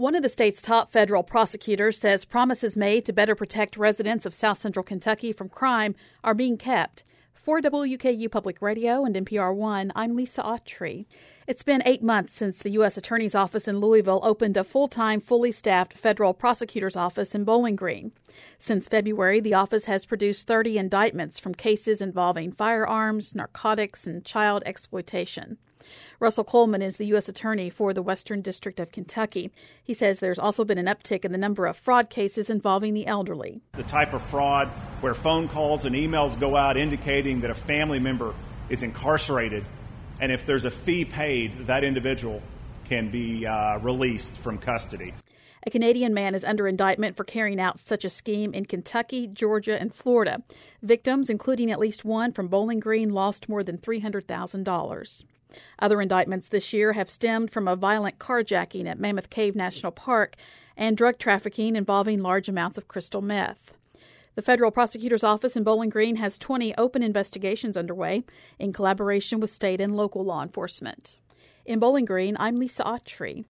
One of the state's top federal prosecutors says promises made to better protect residents of South Central Kentucky from crime are being kept. For WKU Public Radio and NPR One, I'm Lisa Autry. It's been 8 months since the U.S. Attorney's Office in Louisville opened a full-time, fully staffed federal prosecutor's office in Bowling Green. Since February, the office has produced 30 indictments from cases involving firearms, narcotics, and child exploitation. Russell Coleman is the U.S. Attorney for the Western District of Kentucky. He says there's also been an uptick in the number of fraud cases involving the elderly. The type of fraud where phone calls and emails go out indicating that a family member is incarcerated, and if there's a fee paid, that individual can be released from custody. A Canadian man is under indictment for carrying out such a scheme in Kentucky, Georgia, and Florida. Victims, including at least one from Bowling Green, lost more than $300,000. Other indictments this year have stemmed from a violent carjacking at Mammoth Cave National Park and drug trafficking involving large amounts of crystal meth. The federal prosecutor's office in Bowling Green has 20 open investigations underway in collaboration with state and local law enforcement. In Bowling Green, I'm Lisa Autry.